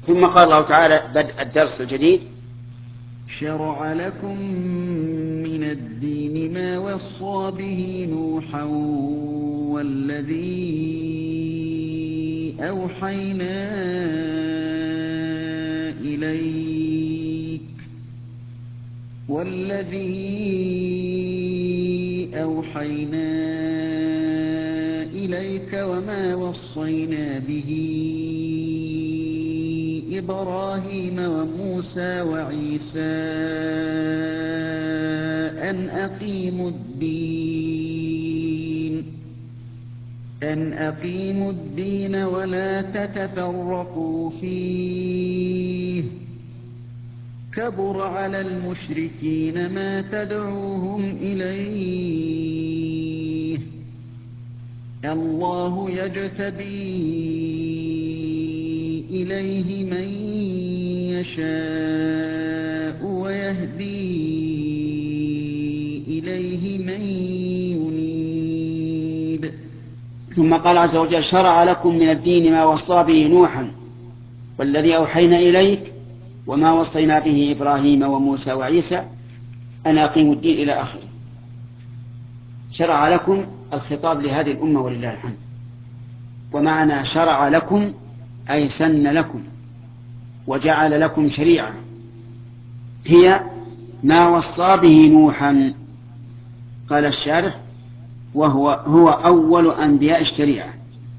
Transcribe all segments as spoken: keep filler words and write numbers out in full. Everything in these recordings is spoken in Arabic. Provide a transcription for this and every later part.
ثم قال الله تعالى بدء الدرس الجديد: شرع لكم من الدين ما وصى به نوحا والذي أوحينا إليك والذي أوحينا إليك وما وصينا به إبراهيم وموسى وعيسى أن أقيموا الدين أن أقيموا الدين ولا تتفرقوا فيه كبر على المشركين ما تدعوهم إليه الله يجتبي إليه من يشاء ويهدي إليه من ينيب. ثم قال عز وجل: شرع لكم من الدين ما وصى به نوحا والذي أوحينا إليك وما وصينا به إبراهيم وموسى وعيسى أن أقيموا الدين إلى آخره. شرع لكم الخطاب لهذه الأمة ولله الحمد. ومعنى شرع لكم أي سن لكم وجعل لكم شريعة هي ما وصى به نوحا. قال الشارح: وهو هو أول أنبياء الشريعة.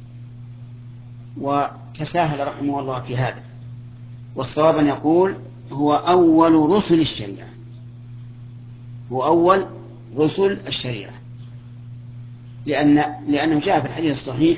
وتساهل رحمه الله في هذا، والصواب أن يقول هو أول رسل الشريعة، هو أول رسل الشريعة، لأن لأنه جاء في الحديث الصحيح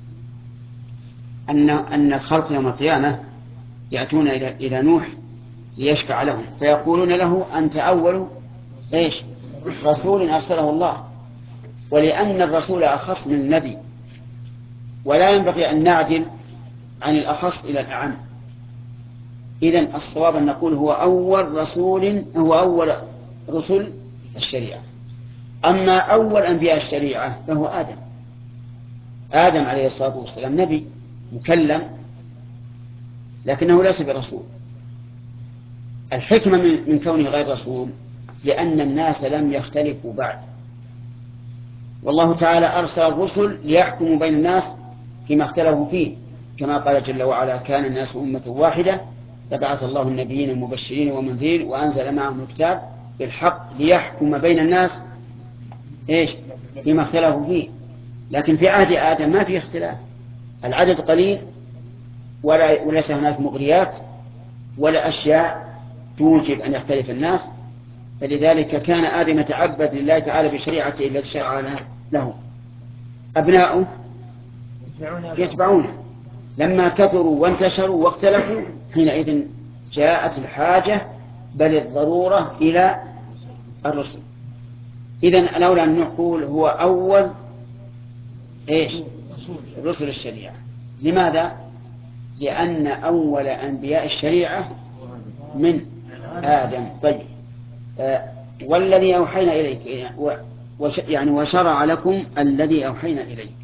أن أن الخلق يوم القيامة يأتون إلى إلى نوح ليشفع لهم فيقولون له: أنت أول إيش رسول أرسله الله. ولأن الرسول أخص من النبي، ولا ينبغي أن نعدل عن الأخص إلى الأعم. إذن الصواب أن نقول هو أول رسول، هو أول رسل الشريعة. أما أول أنبياء الشريعة فهو آدم آدم عليه الصلاة والسلام، نبي مكلم لكنه ليس برسول. الحكمة من كونه غير رسول لأن الناس لم يختلفوا بعد، والله تعالى أرسل الرسل ليحكموا بين الناس فيما اختلفوا فيه، كما قال جل وعلا: كان الناس أمة واحدة فبعث الله النبيين المبشرين ومنذرين وأنزل معهم الكتاب بالحق ليحكم بين الناس إيش فيما اختلفوا فيه. لكن في عهد آدم ما في اختلاف، العدد قليل ولا وليس هناك مغريات ولا أشياء توجب أن يختلف الناس، فلذلك كان آدم يتعبد لله تعالى بشريعته التي شرع له. أبناؤه يتبعونه. لما كثروا وانتشروا واختلفوا حينئذ جاءت الحاجة بل الضرورة إلى الرسل. إذن الأولى أن نقول هو أول إيش رسل الشريعة. لماذا؟ لأن أول أنبياء الشريعة من آدم. طيب، آه والذي أوحينا إليك يعني وشرع لكم الذي أوحينا إليك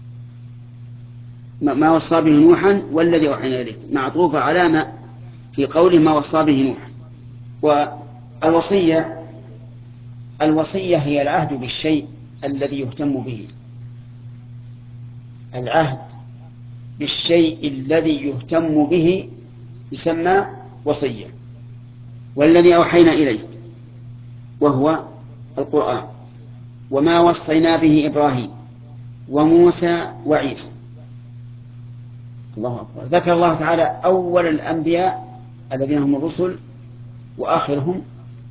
ما وصى به نوحا والذي أوحينا إليك معطوفة على ما في قوله ما وصى به نوحا. والوصية الوصية هي العهد بالشيء الذي يهتم به، العهد بالشيء الذي يهتم به يسمى وصية. والذي أوحينا إليك وهو القرآن وما وصينا به إبراهيم وموسى وعيسى. الله أكبر. ذكر الله تعالى أول الأنبياء الذين هم الرسل وآخرهم،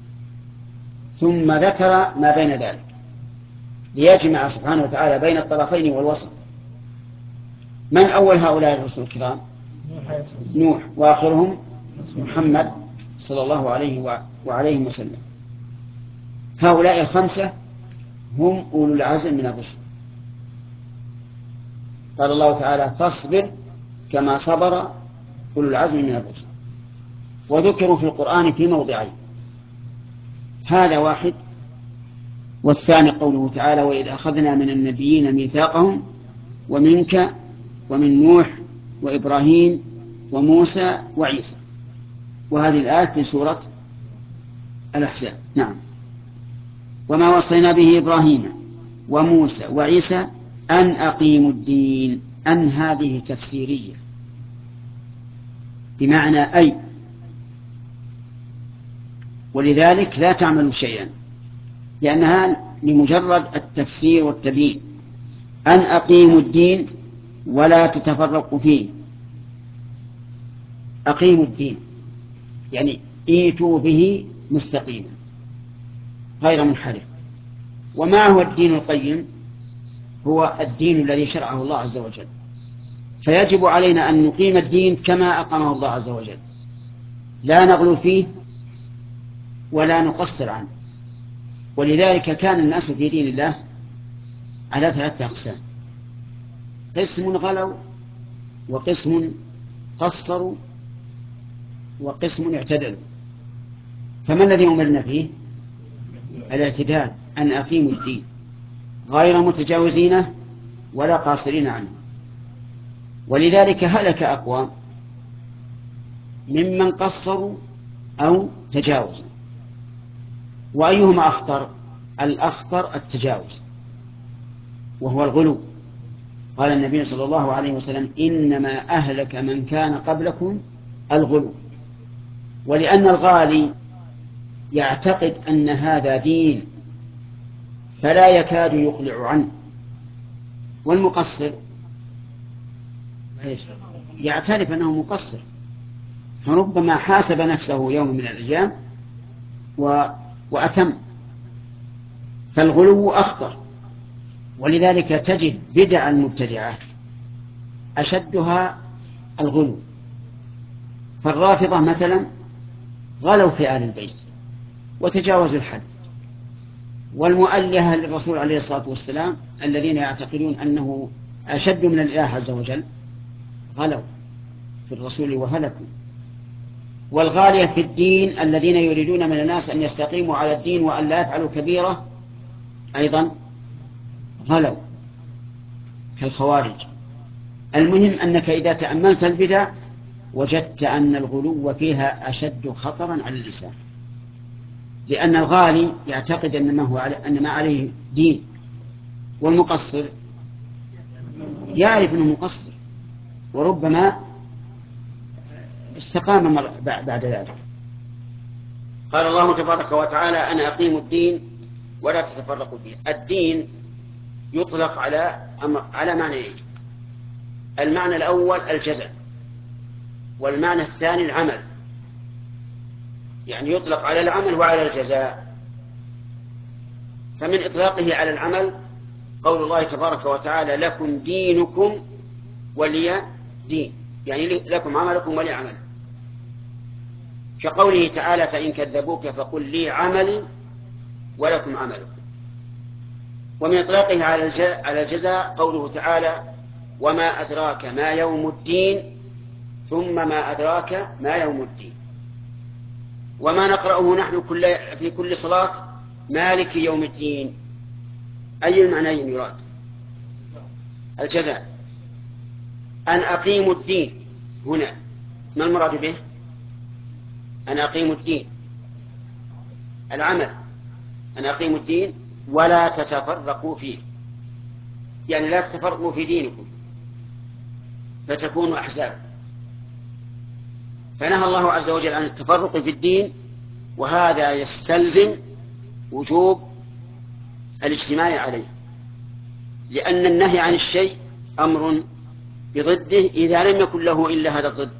ثم ذكر ما بين ذلك ليجمع سبحانه وتعالى بين الطرفين والوسط. من أول هؤلاء الرسل الكرام؟ نوح، وآخرهم محمد صلى الله عليه وعليه وسلم. هؤلاء الخمسة هم أولو العزم من الرسل. قال الله تعالى: فاصبر كما صبر أولو العزم من الرسل. وذكروا في القرآن في موضعين، هذا واحد، والثاني قوله تعالى: وإذ أخذنا من النبيين ميثاقهم ومنك ومن نوح وإبراهيم وموسى وعيسى. وهذه الآية في سورة الأحزاب. نعم. وما وصينا به إبراهيم وموسى وعيسى أن أقيموا الدين. أن هذه تفسيرية بمعنى أي، ولذلك لا تعملوا شيئا، لأنها لمجرد التفسير والتبيين. أن أقيموا الدين ولا تتفرقوا فيه. أقيموا الدين يعني ايتوا به مستقيما غير منحرف. وما هو الدين القيم؟ هو الدين الذي شرعه الله عز وجل، فيجب علينا أن نقيم الدين كما أقامه الله عز وجل، لا نغلو فيه ولا نقصر عنه. ولذلك كان الناس في دين الله على ثلاثة أقسام: قسم غلوا، وقسم قصروا، وقسم اعتدلوا. فما الذي أمرنا فيه؟ الاعتدال، أن أقيموا الدين غير متجاوزين ولا قاصرين عنه. ولذلك هلك أقوام ممن قصروا أو تجاوزوا. وأيهما أخطر؟ الأخطر التجاوز، وهو الغلو. قال النبي صلى الله عليه وسلم: إنما أهلك من كان قبلكم الغلو. ولأن الغالي يعتقد أن هذا دين فلا يكاد يقلع عنه، والمقصر يعترف أنه مقصر، فربما حاسب نفسه يوم من الأيام و... وأتم. فالغلو أخطر. ولذلك تجد بدع المبتدعة أشدها الغلو. فالرافضة مثلا غلوا في آل البيت وتجاوزوا الحد. والمؤلهة للرسول عليه الصلاة والسلام الذين يعتقدون أنه أشد من الإله عز وجل غلوا في الرسول وهلكوا. والغالية في الدين الذين يريدون من الناس أن يستقيموا على الدين وأن لا يفعلوا كبيرة أيضا غلوا كالخوارج. المهم أنك إذا تأملت البدع وجدت أن الغلو فيها أشد خطرا على اللسان، لأن الغالي يعتقد أن ما, هو علي أن ما عليه دين، والمقصر يعرف أنه مقصر وربما استقام بعد ذلك. قال الله تبارك وتعالى: أنا أقيم الدين ولا تتفرقوا فيه. الدين يطلق على على معنيين: المعنى الأول الجزاء، والمعنى الثاني العمل. يعني يطلق على العمل وعلى الجزاء. فمن إطلاقه على العمل قول الله تبارك وتعالى: لكم دينكم ولي دين، يعني لكم عملكم ولي عمل. كقوله تعالى: فإن كذبوك فقل لي عملي ولكم عملكم. ومن إطلاقه على الجزاء قوله تعالى: وما أدراك ما يوم الدين ثم ما أدراك ما يوم الدين. وما نقرأه نحن كل في كل صلاة: مالك يوم الدين. أي المعنيين يراد؟ الجزاء. أن أقيموا الدين هنا ما المراد به؟ أن أقيموا الدين العمل، أن أقيموا الدين ولا تتفرقوا فيه، يعني لا تتفرقوا في دينكم فتكونوا أحزاب. فنهى الله عز وجل عن التفرق في الدين، وهذا يستلزم وجوب الاجتماع عليه، لأن النهي عن الشيء أمر بضده إذا لم يكن له إلا هذا الضد.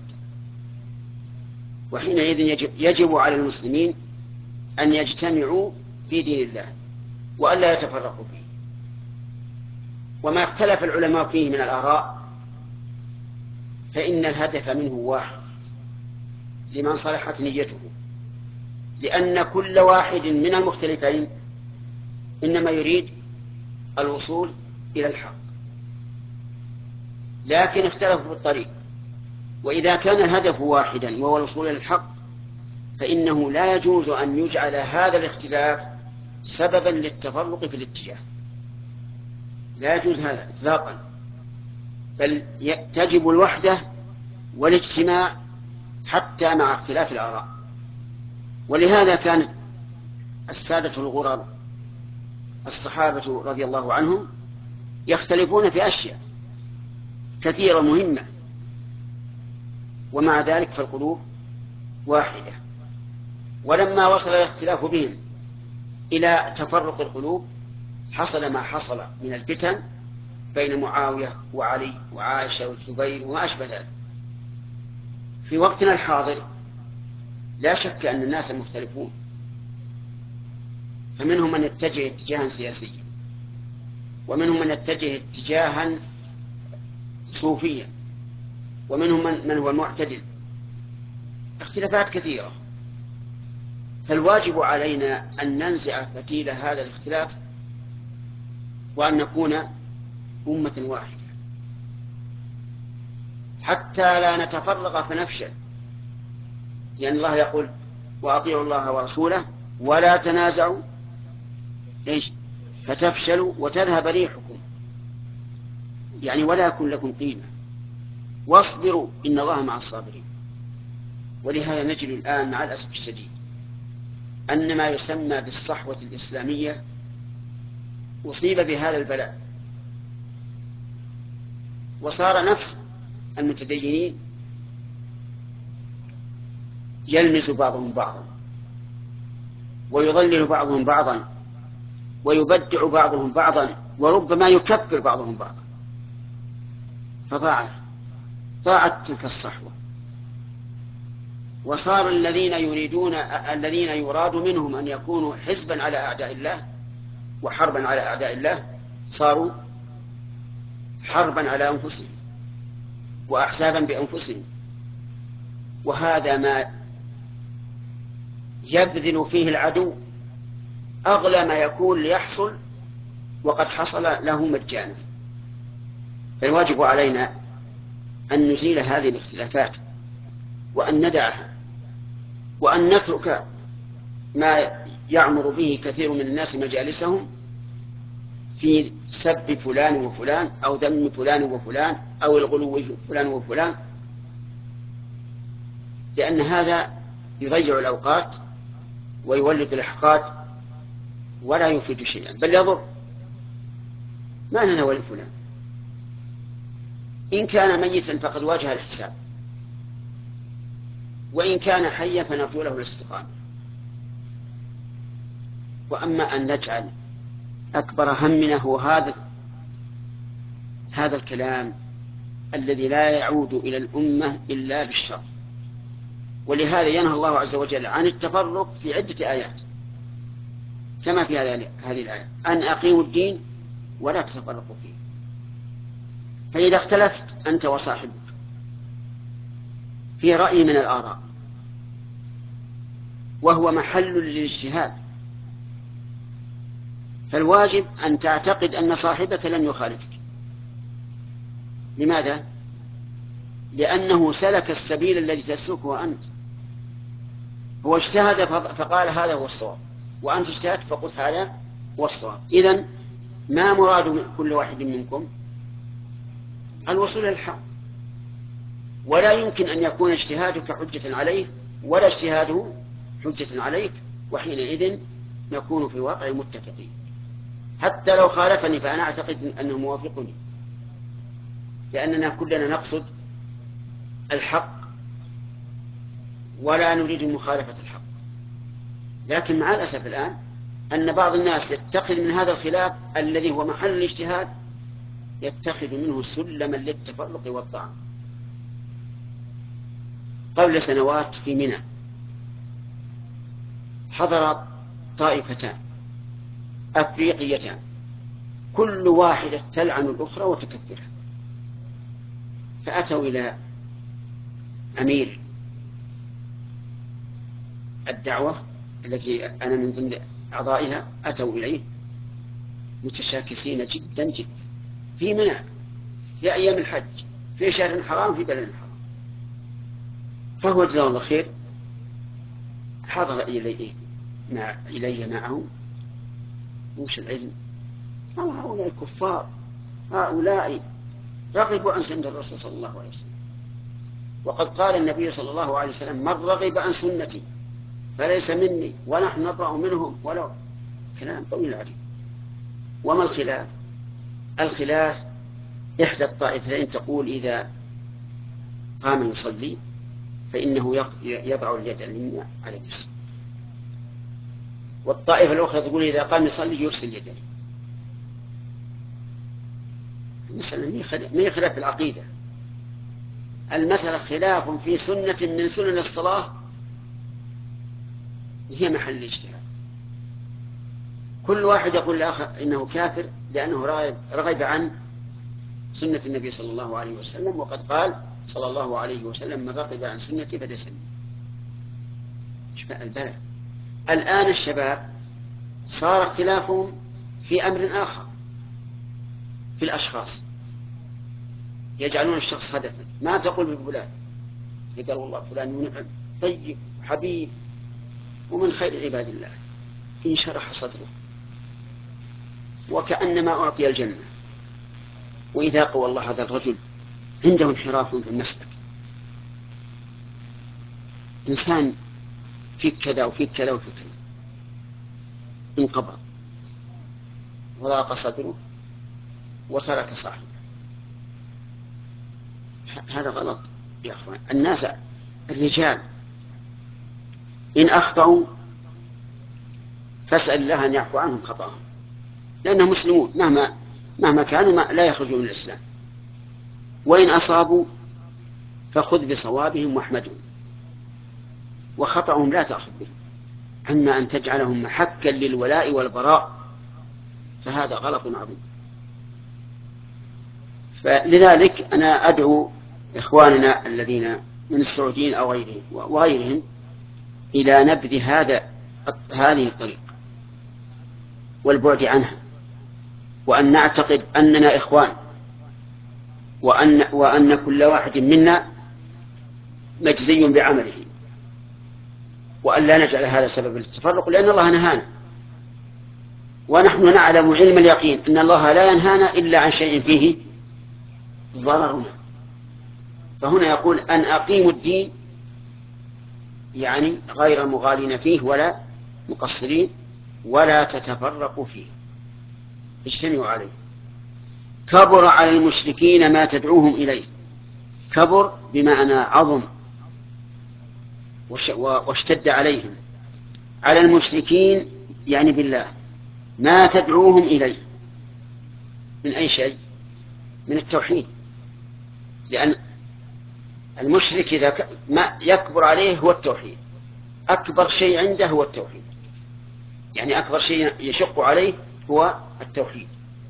وحينئذ يجب, يجب على المسلمين أن يجتمعوا في دين الله وأن لا يتفرقوا فيه. وما اختلف العلماء فيه من الآراء فإن الهدف منه واحد لمن صلحت نيته، لأن كل واحد من المختلفين إنما يريد الوصول إلى الحق، لكن اختلفوا في الطريق. وإذا كان الهدف واحدا وهو الوصول إلى الحق فإنه لا يجوز أن يجعل هذا الاختلاف سببا للتفرق في الاتجاه، لا يجوز هذا إطلاقا، بل تجب الوحدة والاجتماع حتى مع اختلاف الآراء. ولهذا كان السادة الغرر الصحابة رضي الله عنهم يختلفون في أشياء كثيرة مهمة، ومع ذلك فالقلوب واحدة. ولما وصل الاختلاف بهم إلى تفرق القلوب حصل ما حصل من الفتن بين معاوية وعلي وعائشة والزبير وما أشبه ذلك. في وقتنا الحاضر لا شك أن الناس مختلفون، فمنهم من يتجه اتجاها سياسيا، ومنهم من يتجه اتجاها صوفيا، ومنهم من, من هو معتدل، اختلافات كثيرة. فالواجب علينا أن ننزع فتيل هذا الاختلاف وأن نكون أمة واحدة حتى لا نتفرق فنفشل، لأن الله يقول وأطيعوا الله ورسوله ولا تنازعوا إيش فتفشلوا وتذهب ريحكم، يعني ولا يكون لكم قيمة، واصبروا إن الله مع الصابرين. ولهذا نجد الآن مع الأسف الشديد أن ما يسمى بالصحوة الإسلامية أصيب بهذا البلاء، وصار نفس المتدينين يلمز بعضهم بعضا، ويضلل بعضهم بعضا، ويبدع بعضهم بعضا، وربما يكفر بعضهم بعضا. فضاعت ضاعت تلك الصحوة، وصار الذين يريدون الذين يراد منهم أن يكونوا حزبا على أعداء الله وحربا على أعداء الله صاروا حربا على أنفسهم وأحزابا بأنفسهم. وهذا ما يبذل فيه العدو أغلى ما يكون ليحصل، وقد حصل له مجانا. فالواجب علينا أن نزيل هذه الاختلافات وأن ندعها، وأن نترك ما يعمر به كثير من الناس مجالسهم في سب فلان وفلان أو ذم فلان وفلان أو الغلو في فلان وفلان، لأن هذا يضيع الأوقات ويولد الإحقاد ولا يفيد شيئا بل يضر. ما لنا ولفلان، إن كان ميتا فقد واجه الحساب، وإن كان حيا فنرجو له الاستقامة. وأما أن نجعل أكبر همنا هو هذا هذا الكلام الذي لا يعود إلى الأمة إلا بالشر. ولهذا ينهى الله عز وجل عن التفرق في عدة آيات، كما في هذه الآية أن أقيموا الدين ولا تتفرقوا فيه. فإذا اختلفت أنت وصاحبك في رأي من الآراء وهو محل للاجتهاد، فالواجب أن تعتقد أن صاحبك لن يخالفك. لماذا؟ لأنه سلك السبيل الذي تسلكه أنت. هو اجتهد فقال هذا هو الصواب، وأنت اجتهدت فقلت هذا هو الصواب. إذن ما مراد كل واحد منكم؟ الوصول إلى الحق، ولا يمكن أن يكون اجتهادك حجة عليه ولا اجتهاده حجة عليك، وحينئذ نكون في واقع متفقين. حتى لو خالفني فأنا أعتقد أنه موافقني، لأننا كلنا نقصد الحق ولا نريد مخالفة الحق. لكن مع الأسف الآن أن بعض الناس يتخذ من هذا الخلاف الذي هو محل الاجتهاد يتخذ منه سلما للتفرق والطعن. قبل سنوات في منى حضر طائفتان أفريقيتان كل واحدة تلعن الأخرى وتكفرها، فأتوا إلى أمير الدعوة التي أنا من ضمن أعضائها، أتوا إليه متشاكسين جدا جدا في منى في أيام الحج في شهر حرام في بلد حرام. فهو جزاه الله خير حضر إليه مع إلي معه. وش العلم؟ قال هؤلاء الكفار، هؤلاء رغبوا عن سنة الرسول صلى الله عليه وسلم، وقد قال النبي صلى الله عليه وسلم: من رغب عن سنتي فليس مني ونحن نبرأ منهم ولو. كلام طويل عليه. وما الخلاف؟ الخلاف إحدى الطائفتين تقول إذا قام يصلي فإنه يضع اليد اليمنى على اليسرى، والطائفة الأخرى تقول إذا قام يصلي يرسل يديه. المسألة ما هي خلاف في العقيدة، المسألة خلاف في سنة من سنن الصلاة هي محل الاجتهاد. كل واحد يقول الآخر إنه كافر لأنه رغب عن سنة النبي صلى الله عليه وسلم، وقد قال صلى الله عليه وسلم: من رغب عن سنتي فليس مني. البلد الآن الشباب صار اختلافهم في أمر آخر، في الأشخاص، يجعلون الشخص هدفا. ما تقول بفلان؟ يقول والله فلان منعم طيب حبيب ومن خير عباد الله، إن شرح صدره وكأنما أعطي الجنة، وإذا قوى الله هذا الرجل عنده انحراف في المسلك، إنسان فيك كذا وفيك كذا وفيك كذا، انقبض وضاق صدره وترك صاحبه. هذا غلط يا أخوان. الناس الرجال إن أخطأوا فاسأل الله أن يعفو عنهم خطأهم، لأنهم مسلمون مهما مهما كانوا ما لا يخرجوا من الإسلام. وإن أصابوا فخذ بصوابهم واحمدهم، وخطأهم لا تأخذ به. أما أن تجعلهم محكا للولاء والبراء فهذا غلط عظيم. فلذلك أنا أدعو إخواننا الذين من السعوديين أو غيرهم وغيرهم إلى نبذ هذا هذه الطريقة والبعد عنها، وأن نعتقد أننا إخوان، وأن, وأن كل واحد منا مجزي بعمله، وأن لا نجعل هذا سبب للتفرق، لأن الله نهانا، ونحن نعلم علم اليقين أن الله لا ينهانا إلا عن شيء فيه ضررنا. فهنا يقول أن أقيموا الدين، يعني غير مغالين فيه ولا مقصرين، ولا تتفرقوا فيه، اجتمعوا عليه. كبر على المشركين ما تدعوهم إليه. كبر بمعنى عظم واشتد عليهم، على المشركين يعني بالله، ما تدعوهم إليه من أي شيء؟ من التوحيد. لأن المشرك إذا ما يكبر عليه هو التوحيد، أكبر شيء عنده هو التوحيد، يعني أكبر شيء يشق عليه هو التوحيد.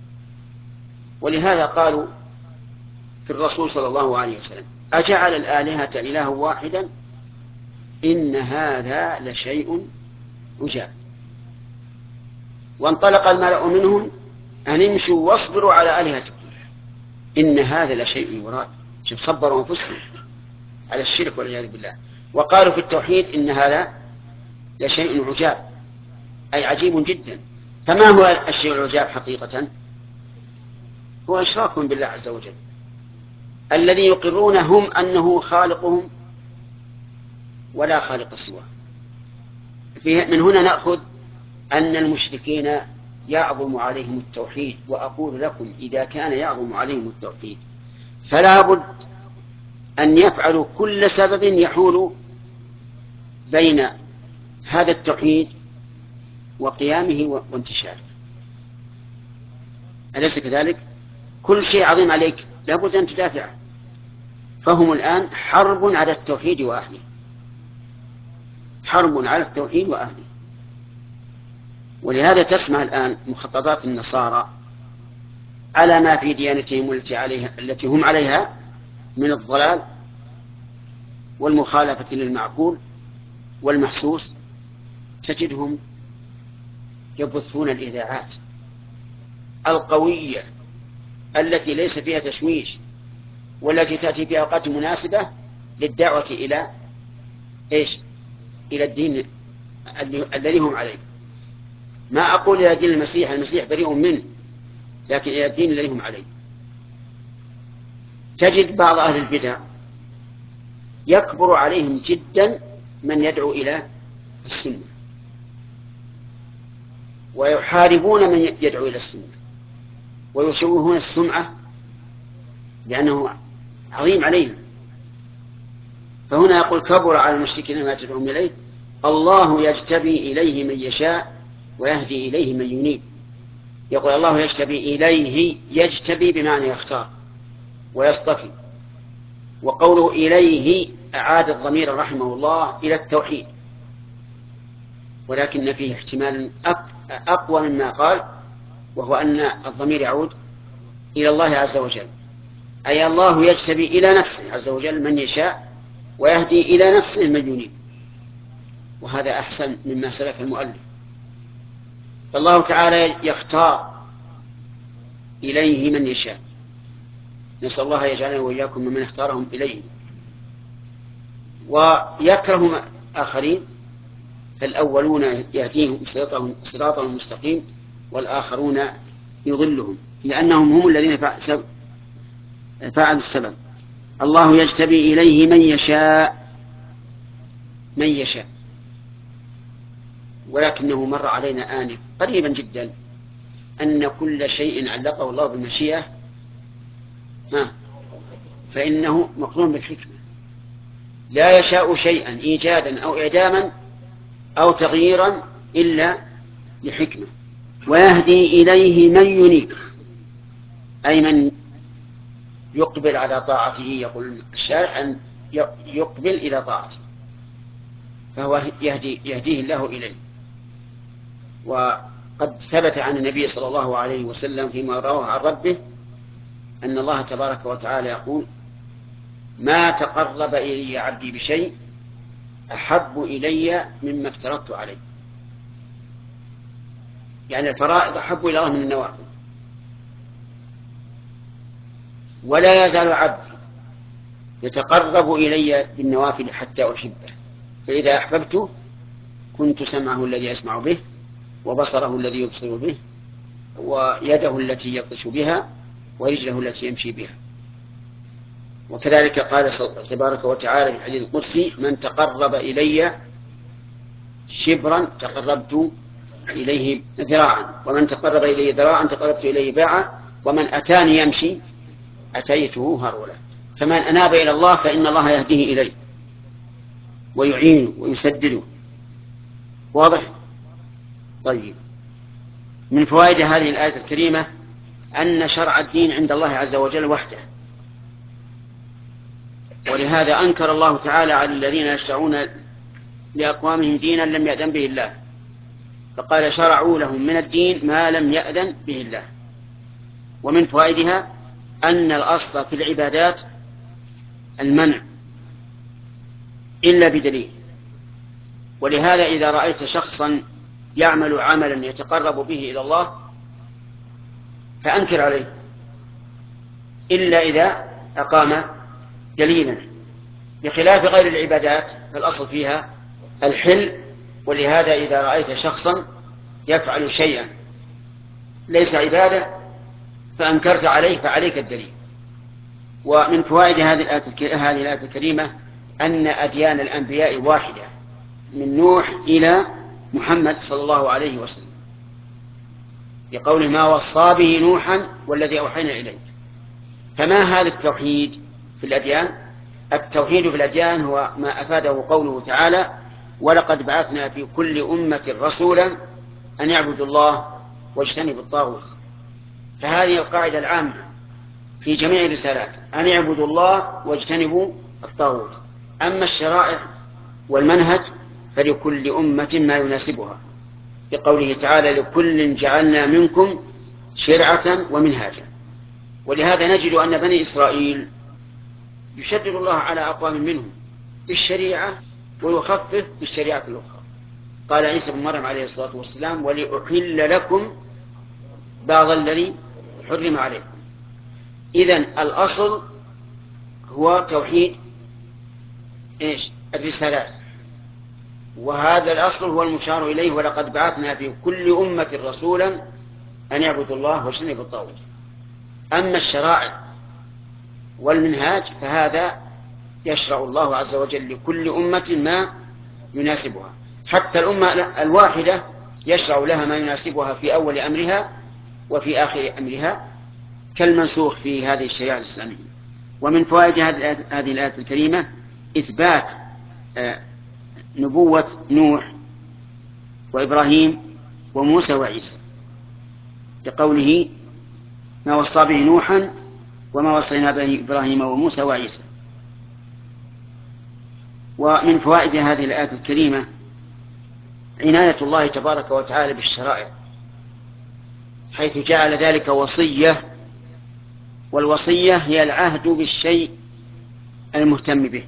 ولهذا قالوا في الرسول صلى الله عليه وسلم: أجعل الآلهة إله واحدا إن هذا لشيء عجاب. وانطلق الملأ منهم أن امشوا واصبروا على آلهتكم إن هذا لشيء يراد. شوف، صبروا أنفسهم على الشرك والعياذ بالله. وقالوا في التوحيد إن هذا لشيء عجاب، أي عجيب جدا. فما هو الشيء العجاب حقيقة؟ هو إشراكهم بالله عز وجل، الذي يقرون هم أنه خالقهم ولا خالق سواه. من هنا نأخذ أن المشركين يعظم عليهم التوحيد. وأقول لكم إذا كان يعظم عليهم التوحيد فلا بد أن يفعلوا كل سبب يحول بين هذا التوحيد وقيامه وانتشاره. أليس كذلك؟ كل شيء عظيم عليك لا بد أن تدافعه. فهم الآن حرب على التوحيد وأهله، حرب على التوحيد وأهله. ولهذا تسمع الآن مخططات النصارى على ما في ديانتهم التي, عليها التي هم عليها من الضلال والمخالفة للمعقول والمحسوس. تجدهم يبثون الإذاعات القوية التي ليس فيها تشويش، والتي تأتي في أوقات مناسبة للدعوة إلى إيش؟ إلى الدين الذي هم عليه. ما أقول إلى دين المسيح، المسيح بريء منه، لكن إلى الدين الذي هم عليه. تجد بعض أهل البدع يكبر عليهم جدا من يدعو إلى السنة، ويحاربون من يدعو إلى السنة، ويشوهون السمعة لأنه عظيم عليهم. فهنا يقول كبر على المشركين ما تدعون إليه، الله يجتبي إليه من يشاء ويهدي إليه من ينيب. يقول الله يجتبي إليه، يجتبي بمعنى يختار ويصطفي. وقوله إليه أعاد الضمير رحمه الله إلى التوحيد، ولكن فيه احتمال أقوى مما قال، وهو أن الضمير يعود إلى الله عز وجل، أي الله يجتبي إلى نفسه عز وجل من يشاء ويهدي إلى نفسه من ينيب، وهذا أحسن مما سلك المؤلف. فالله تعالى يختار إليه من يشاء، نسأل الله يجعلنا وإياكم ممن اختارهم إليه. ويكره آخرين، فالأولون يهديهم صراطهم المستقيم، والآخرون يضلهم، لأنهم هم الذين فعلوا السبب. الله يجتبي إليه من يشاء، من يشاء، ولكنه مر علينا آنف قريبا جدا أن كل شيء علقه الله بالمشيئة ها فإنه مقرون بالحكمة. لا يشاء شيئا إيجادا أو إعداما أو تغييرا إلا لحكمة. ويهدي إليه من ينيب، أي من يقبل على طاعته. يقول الشارح أن يقبل إلى طاعته، فهو يهدي يهديه الله إليه. وقد ثبت عن النبي صلى الله عليه وسلم فيما رواه عن ربه أن الله تبارك وتعالى يقول: ما تقرب إلي عبدي بشيء أحب إلي مما افترضت عليه. يعني الفرائض أحب إلى الله من النوافل. ولا يزال عبدي يتقرب إلي بالنوافل حتى أحبه، فإذا أحببته كنت سمعه الذي يسمع به، وبصره الذي يبصر به، ويده التي يبطش بها، ورجله التي يمشي بها. وكذلك قال تبارك وتعالى في الحديث القدسي: من تقرب إلي شبرا تقربت إليه ذراعا، ومن تقرب إلي ذراعا تقربت إليه باعا، ومن أتاني يمشي أتيته هرولا. فمن أناب إلى الله فإن الله يهديه إليه ويعينه ويسدده. واضح؟ طيب، من فوائد هذه الآية الكريمة أن شرع الدين عند الله عز وجل وحده، ولهذا أنكر الله تعالى على الذين يشرعون لأقوامهم دينا لم يأذن به الله، فقال: شرعوا لهم من الدين ما لم يأذن به الله. ومن فوائدها أن الأصل في العبادات المنع إلا بدليل. ولهذا إذا رأيت شخصا يعمل عملا يتقرب به إلى الله فأنكر عليه، إلا إذا أقام دليلا، بخلاف غير العبادات فالأصل فيها الحل. ولهذا إذا رأيت شخصا يفعل شيئا ليس عبادة فأنكرت عليه فعليك الدليل. ومن فوائد هذه الآية الكريمة أن أديان الأنبياء واحدة من نوح إلى محمد صلى الله عليه وسلم، بقوله: ما وصى به نوحا والذي أوحينا إليه. فما هذا التوحيد في الأديان؟ التوحيد في الأديان هو ما أفاده قوله تعالى: ولقد بعثنا في كل أمة رسولا أن يعبدوا الله واجتنبوا الطاغوت. فهذه القاعدة العامة في جميع الرسالات: أن يعبدوا الله واجتنبوا الطاغوت. أما الشرائع والمنهج فلكل أمة ما يناسبها، بقوله تعالى: لكل جعلنا منكم شرعة ومنهاجا. ولهذا نجد أن بني إسرائيل يشدد الله على أقوام منهم بالشريعة ويخفف بالشريعة الأخرى. قال عيسى بن مريم عليه الصلاة والسلام: ولأحل لكم بعض الذي حرم عليكم. إذن الأصل هو توحيد إيش؟ الرسالات، وهذا الأصل هو المشار إليه: ولقد بعثنا في كل أمة رسولا أن يعبدوا الله واجتنبوا الطاغوت. أما الشرائع والمنهاج فهذا يشرع الله عز وجل لكل أمة ما يناسبها، حتى الأمة الواحدة يشرع لها ما يناسبها في أول أمرها وفي آخر أمرها، كالمنسوخ في هذه الشريعة الإسلامية. ومن فوائد هذه الآية الكريمة إثبات نبوة نوح وإبراهيم وموسى وعيسى، لقوله ما وصى به نوحا وما وصينا به إبراهيم وموسى وعيسى. ومن فوائد هذه الآية الكريمة عناية الله تبارك وتعالى بالشرائع، حيث جعل ذلك وصية، والوصية هي العهد بالشيء المهتم به.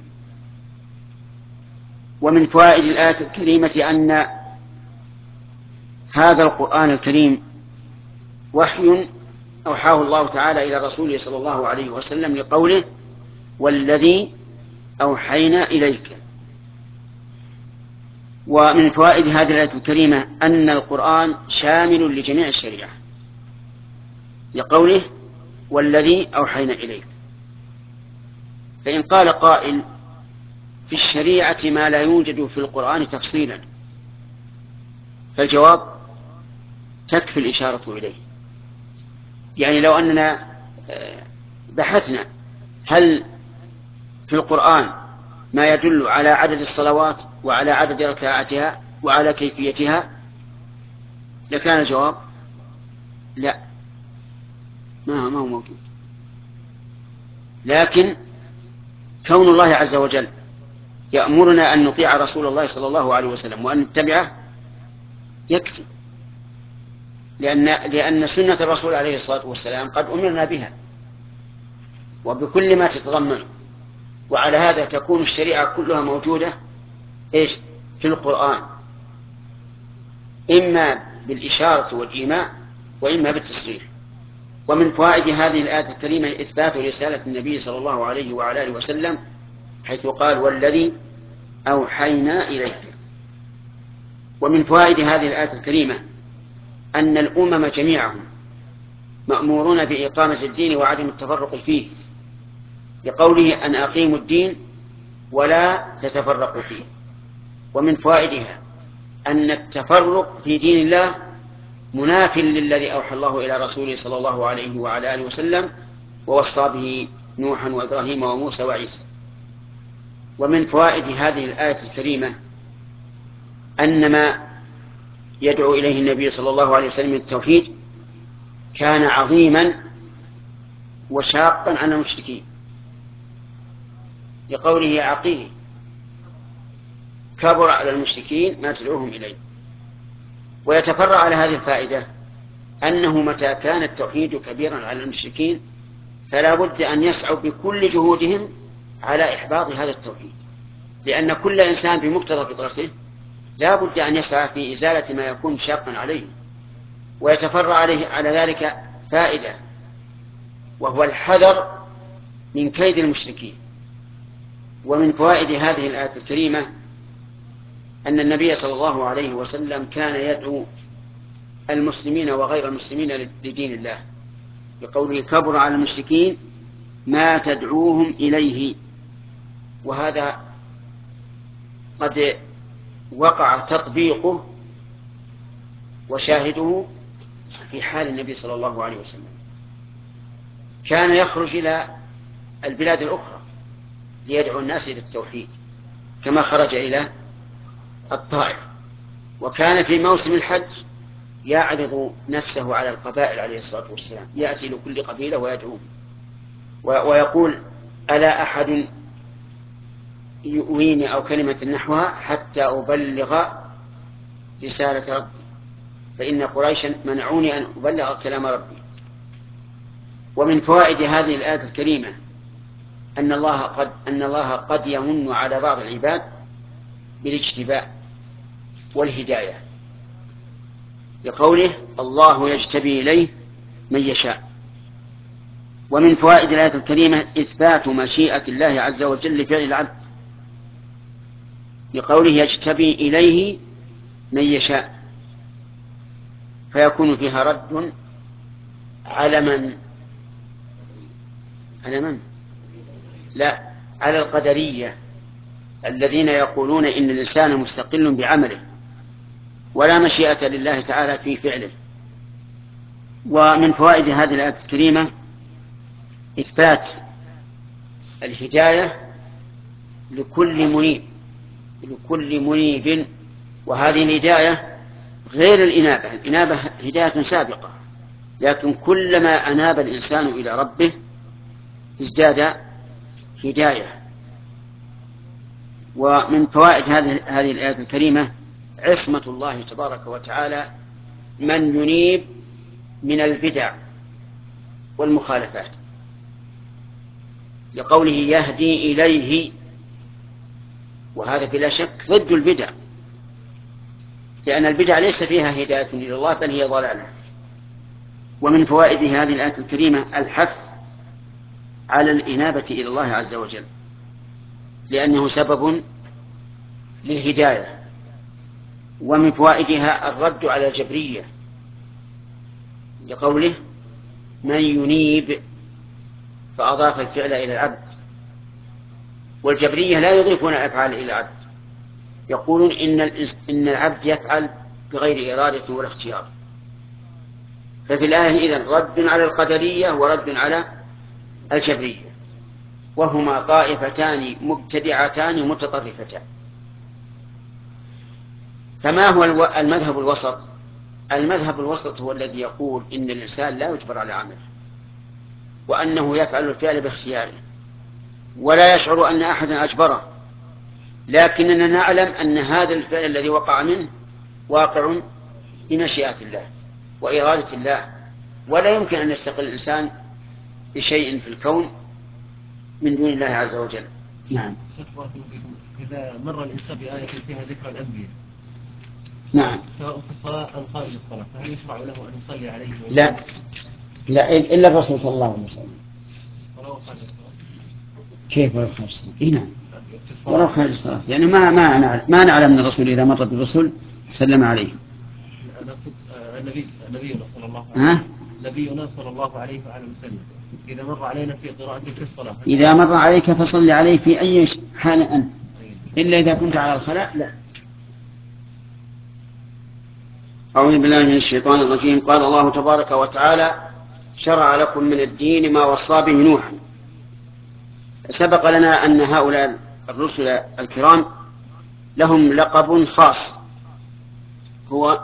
ومن فوائد الآية الكريمة أن هذا القرآن الكريم وحي أوحاه الله تعالى إلى رسوله صلى الله عليه وسلم، لقوله والذي أوحينا إليك. ومن فوائد هذه الآية الكريمة أن القرآن شامل لجميع الشريعة، لقوله والذي أوحينا إليك. فإن قال قائل في الشريعة ما لا يوجد في القرآن تفصيلا، فالجواب تكفي الإشارة إليه. يعني لو أننا بحثنا هل في القرآن ما يدل على عدد الصلوات وعلى عدد ركعاتها وعلى كيفيتها، لكان الجواب لا، ما هو موجود. لكن كون الله عز وجل يأمرنا أن نطيع رسول الله صلى الله عليه وسلم وأن نتبعه يكفي، لأن, لأن سنة الرسول عليه الصلاة والسلام قد أمرنا بها وبكل ما تتضمنه. وعلى هذا تكون الشريعة كلها موجودة إيش في القرآن، إما بالإشارة والإيماء وإما بالتصريح. ومن فوائد هذه الآية الكريمة إثبات رسالة النبي صلى الله عليه وعلى آله وسلم، حيث قال والذي أوحينا إليك. ومن فوائد هذه الآية الكريمة أن الأمم جميعهم مأمورون بإقامة الدين وعدم التفرق فيه، لقوله أن أقيموا الدين ولا تتفرقوا فيه. ومن فوائدها أن التفرق في دين الله مناف للذي أوحى الله إلى رسوله صلى الله عليه وعلى آله وسلم ووصى به نوحا وإبراهيم وموسى وعيسى. ومن فوائد هذه الآية الكريمة أن ما يدعو إليه النبي صلى الله عليه وسلم من التوحيد كان عظيما وشاقا على المشركين، لقوله يا عقيل كبر على المشركين ما تدعوهم إليه. ويتفرع على هذه الفائدة أنه متى كان التوحيد كبيرا على المشركين فلا بد أن يسعوا بكل جهودهم على إحباط هذا التوحيد، لأن كل إنسان بمقتضى فطرته لا بد أن يسعى في إزالة ما يكون شاقا عليه. ويتفرع عليه على ذلك فائدة، وهو الحذر من كيد المشركين. ومن فوائد هذه الآية الكريمة أن النبي صلى الله عليه وسلم كان يدعو المسلمين وغير المسلمين لدين الله، بقوله كبر على المشركين ما تدعوهم إليه. وهذا قد وقع تطبيقه وشاهده في حال النبي صلى الله عليه وسلم، كان يخرج إلى البلاد الأخرى ليدعو الناس إلى التوحيد، كما خرج إلى الطائف. وكان في موسم الحج يعرض نفسه على القبائل عليه الصلاة والسلام، يأتي لكل قبيلة ويدعوه ويقول ألا أحد يؤويني أو كلمة نحوها حتى أبلغ رسالة ربي، فإن قريشا منعوني أن أبلغ كلام ربي. ومن فوائد هذه الآية الكريمة أن الله قد أن الله قد يمن على بعض العباد بالاجتباء والهداية، لقوله الله يجتبي إليه من يشاء. ومن فوائد الآية الكريمة إثبات مشيئة الله عز وجل لفعل العبد، لقوله يجتبي إليه من يشاء، فيكون فيها رد على من على من لا على القدرية الذين يقولون إن الإنسان مستقل بعمله ولا مشيئة لله تعالى في فعله. ومن فوائد هذه الآية الكريمة إثبات الهداية لكل منيب لكل منيب وهذه الهداية غير الإنابة. الإنابة هداية سابقة، لكن كلما أناب الإنسان إلى ربه ازداد هداية. ومن فوائد هذه هذه الآية الكريمة عصمة الله تبارك وتعالى من ينيب من البدع والمخالفات، لقوله يهدي إليه، وهذا بلا شك ضد البدع، لأن البدع ليس فيها هداية إلى الله بل هي ضلالة. ومن فوائد هذه الآية الكريمة الحث على الإنابة إلى الله عز وجل، لأنه سبب للهداية. ومن فوائدها الرد على الجبرية، لقوله من ينيب فأضاف الفعل إلى العبد، والجبرية لا يضيفون الأفعال إلى العبد، يقولون إن إن العبد يفعل بغير إرادة ولا اختيار. ففي الآية إذن رد على القدرية ورد على الجبرية، وهما طائفتان مبتدعتان متطرفتان. فما هو المذهب الوسط؟ المذهب الوسط هو الذي يقول إن الإنسان لا يجبر على عمله، وأنه يفعل الفعل باختياره ولا يشعر أن أحدا أجبره، لكننا نعلم أن هذا الفعل الذي وقع منه واقع بمشيئة الله وإرادة الله، ولا يمكن أن يستقل الإنسان بشيء في الكون من دون الله عز وجل. نعم. إذا مر الإنسان بآية فيها ذكر الأنبياء، نعم، سواء في الصلاة أو خارج الصلاة، فهل يشرع له أن يصلي عليه؟ لا لا إلا الرسول صلى الله عليه وسلم. كيف ولو خارج الصلاة؟ إيه نعم، ولو خارج الصلاة، يعني ما ما نعلم ما نعلم من الرسول إذا مر بالرسل سلم عليه. النبي نبينا صلى الله عليه ها؟ نبينا صلى الله عليه وآله وسلم إذا مر علينا في قراءة في الصلاة، إذا مر عليك فصل عليه في أي حال أنت، إلا إذا كنت على الخلاء لا. أعوذ بالله من الشيطان الرجيم. قال الله تبارك وتعالى شرع لكم من الدين ما وصى به نوحا. سبق لنا أن هؤلاء الرسل الكرام لهم لقب خاص، هو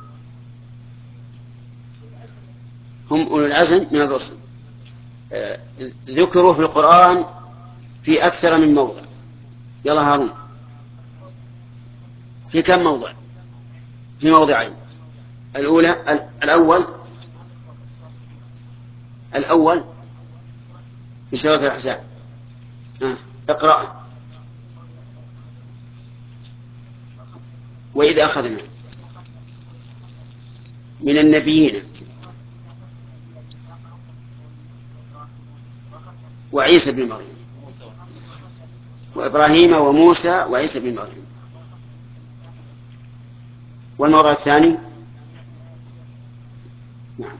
هم أولو العزم من الرسل، ذكروا في القرآن في أكثر من موضع. يلا هارون، في كم موضع؟ في موضعين. الأولى الأول الأول في سورة الأحزاب. اقرأ. وإذ أخذنا من النبيين وعيسى بن مريم وإبراهيم وموسى وعيسى بن مريم. والموضع الثاني نعم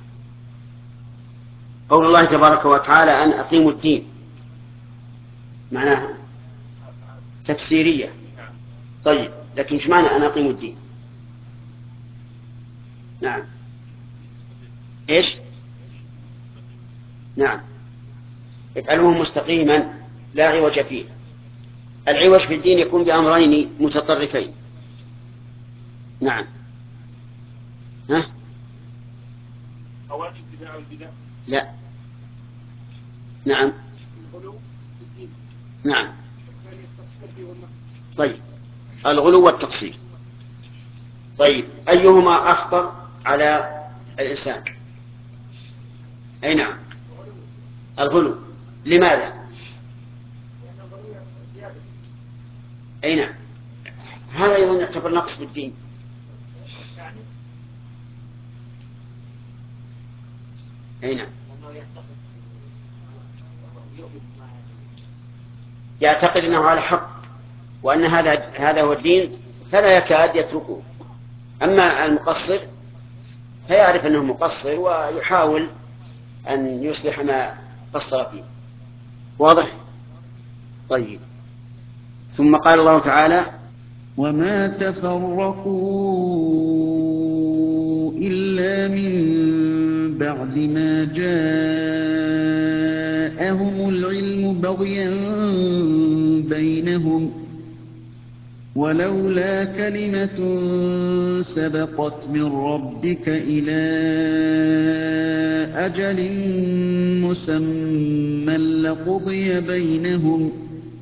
قول الله تبارك وتعالى أن أقيموا الدين، معناها تفسيرية. طيب لكن ايش معنى أن أقيموا الدين؟ نعم ايش؟ نعم افعلوه مستقيما لا عوج فيه. العوج في الدين يكون بأمرين متطرفين. نعم. ها؟ لا. نعم. نعم. طيب الغلو والتقصير. طيب أيهما أخطر على الإنسان؟ أي نعم الغلو. لماذا؟ أي نعم هذا أيضا يعتبر نقص بالدين. أي نعم يعتقد أنه على حق وأن هذا هذا هو الدين فلا يكاد يتركه. أما المقصر فيعرف أنه مقصر ويحاول أن يصلح ما قصر فيه. واضح؟ طيب. ثم قال الله تعالى: وما تفرقوا إلا من بعد ما جاءهم العلم بغيا بينهم ولولا كلمة سبقت من ربك إلى أجل مسمى لقضي بينهم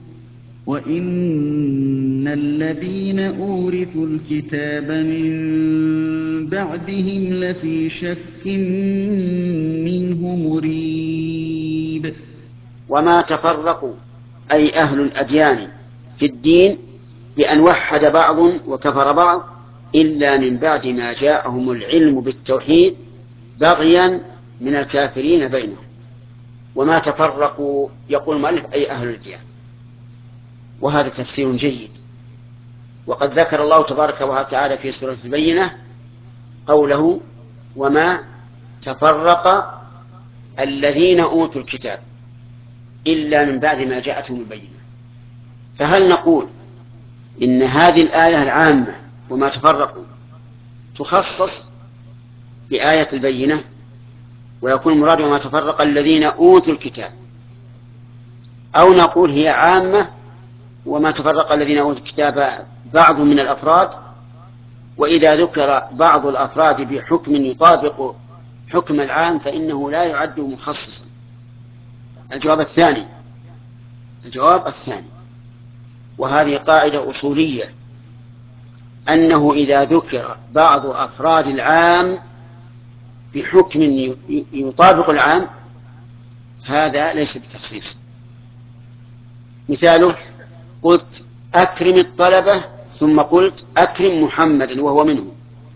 وإن الذين أورثوا الكتاب من بعدهم لفي شك منه مريب. وما تفرقوا أي أهل الأديان في الدين بأن وحد بعض وكفر بعض إلا من بعد ما جاءهم العلم بالتوحيد بغيا من الكافرين بينهم. وما تفرقوا يقول المؤلف أي أهل الأديان، وهذا تفسير جيد. وقد ذكر الله تبارك وتعالى في سورة البينة قوله: وما تفرق الذين أوتوا الكتاب إلا من بعد ما جاءتهم البينة. فهل نقول إن هذه الآية العامة وما تفرقوا تخصص بآية البينة ويكون المراد وما تفرق الذين أوتوا الكتاب، أو نقول هي عامة وما تفرق الذين أوتوا الكتاب بعض من الأفراد، وإذا ذكر بعض الأفراد بحكم يطابق حكم العام فإنه لا يعد مخصصا؟ الجواب الثاني الجواب الثاني وهذه قاعدة أصولية، أنه إذا ذكر بعض أفراد العام بحكم يطابق العام هذا ليس بتخصيص. مثاله: قلت أكرم الطلبة ثم قلت أكرم محمدا وهو منه،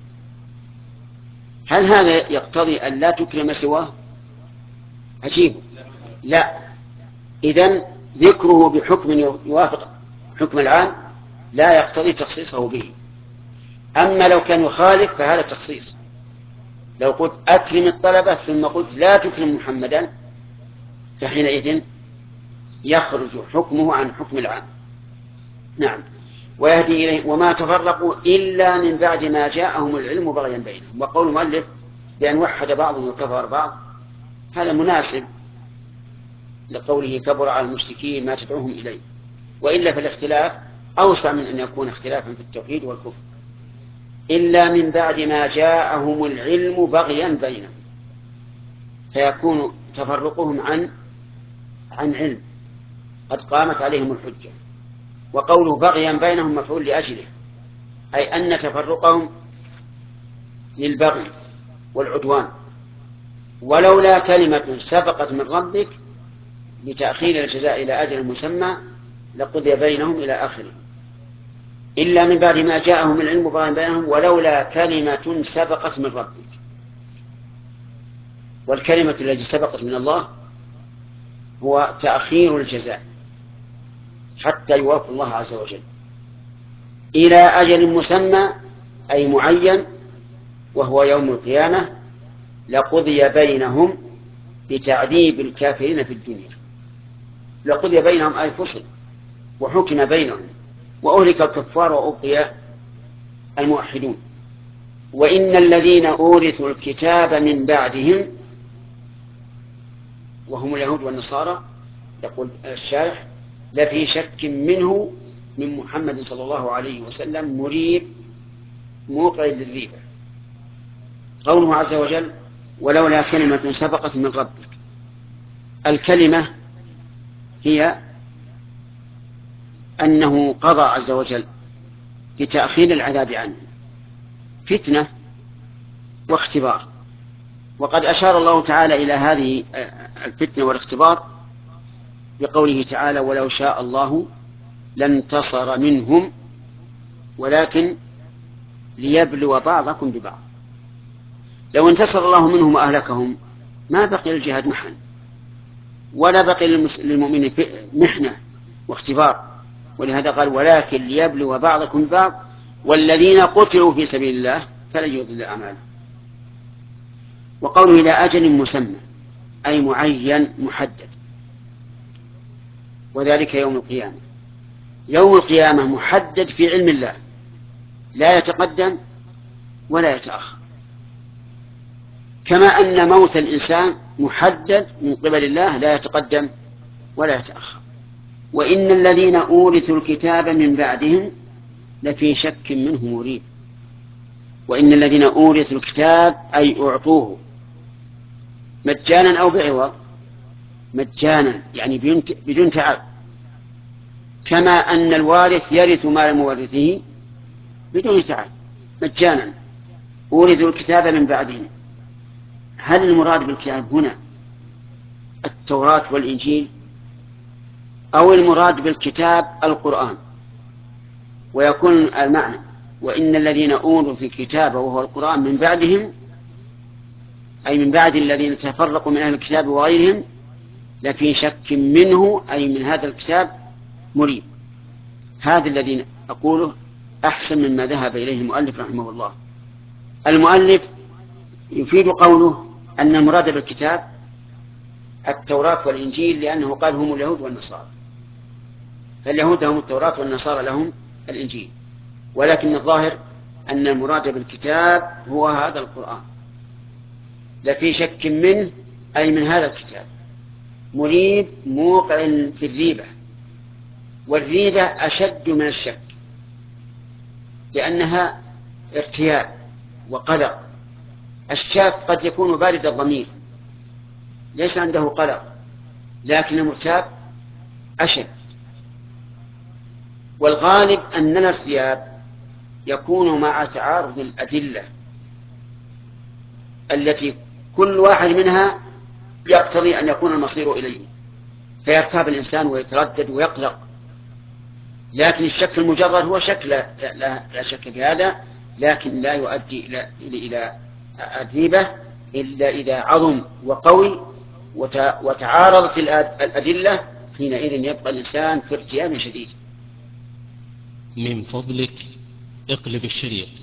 هل هذا يقتضي أن لا تكرم سواه؟ عجيب. لا، إذن ذكره بحكم يوافق حكم العام لا يقتضي تخصيصه به. أما لو كان يخالف فهذا تخصيص. لو قلت أكرم الطلبة ثم قلت لا تكرم محمدا فحينئذ يخرج حكمه عن حكم العام. نعم. ويهدي إليه وما تفرقوا إلا من بعد ما جاءهم العلم بغيا بينهم. وقول المؤلف بأن وحد بعضهم وكفر بعض هذا مناسب لقوله: كبر على المشركين ما تدعوهم إليه. وإلا فالاختلاف أوسع من أن يكون اختلافا في التوحيد والكفر. إلا من بعد ما جاءهم العلم بغيا بينهم، فيكون تفرقهم عن عن علم قد قامت عليهم الحجة. وقوله بغيا بينهم مفعول لأجله، أي أن تفرقهم للبغي والعدوان. ولولا كلمة سبقت من ربك بتأخير الجزاء إلى أجل مسمى لقضي بينهم إلى آخره. إلا من بعد ما جاءهم العلم بغيا بينهم ولولا كلمة سبقت من ربك. والكلمة التي سبقت من الله هو تأخير الجزاء حتى يوافق الله عز وجل إلى أجل مسمى أي معين وهو يوم القيامة لقضي بينهم بتعذيب الكافرين في الدنيا. لقضي بينهم أي فصل وحكم بينهم وأهلك الكفار وأبقي الموحدون. وإن الذين أورثوا الكتاب من بعدهم وهم اليهود والنصارى يقول الشارح لفي شك منه من محمد صلى الله عليه وسلم مريب موقع للريبة. قوله عز وجل ولولا كلمة سبقت من ربك، الكلمة هي أنه قضى عز وجل بتأخير العذاب عنه فتنة واختبار. وقد أشار الله تعالى إلى هذه الفتنة والاختبار بقوله تعالى ولو شاء الله لانتصر منهم ولكن ليبلو بعضكم ببعض. لو انتصر الله منهم وأهلكهم ما بقي الجهاد محن ولا بقي للمؤمنين محنة واختبار. ولهذا قال ولكن ليبلو بعضكم ببعض والذين قتلوا في سبيل الله فلن يضل أعمالهم. وقوله إلى أجل مسمى أي معين محدد. وذلك يوم القيامة. يوم القيامة محدد في علم الله، لا يتقدم ولا يتأخر، كما أن موت الإنسان محدد من قبل الله، لا يتقدم ولا يتأخر. وإن الذين أورثوا الكتاب من بعدهم لفي شك منه مريب. وإن الذين أورثوا الكتاب أي أعطوه مجانا أو بعوض، مجانا يعني بدون تعب، كما أن الوارث يرث مال مورثه بدون تعب مجانا. أورثوا الكتاب من بعدهم، هل المراد بالكتاب هنا التوراة والإنجيل، أو المراد بالكتاب القرآن؟ ويكون المعنى وإن الذين أورثوا الكتاب وهو القرآن من بعدهم، أي من بعد الذين تفرقوا من أهل الكتاب وغيرهم، لفي شك منه أي من هذا الكتاب مريب. هذا الذي أقوله أحسن مما ذهب إليه المؤلف رحمه الله. المؤلف يفيد قوله أن المراد بالكتاب التوراة والإنجيل، لأنه قال هم اليهود والنصارى، فاليهود هم التوراة والنصارى لهم الإنجيل، ولكن الظاهر أن المراد بالكتاب هو هذا القرآن. لفي شك منه أي من هذا الكتاب، مريب موقع في الريبة، والريبة أشد من الشك لأنها ارتياب وقلق. الشاك قد يكون بارد الضمير ليس عنده قلق، لكن المرتاب أشد. والغالب أن الارتياب يكون مع تعارض الأدلة التي كل واحد منها يقتضي أن يكون المصير إليه، فيرتاب الإنسان ويتردد ويقلق. لكن الشك المجرد هو شك لا, لا, لا شك في هذا، لكن لا يؤدي إلى إلى الريبة إلا إذا عظم وقوي وتعارضت الأدلة، حينئذ يبقى الإنسان في ارتياب شديد. من فضلك اقلب الشريط.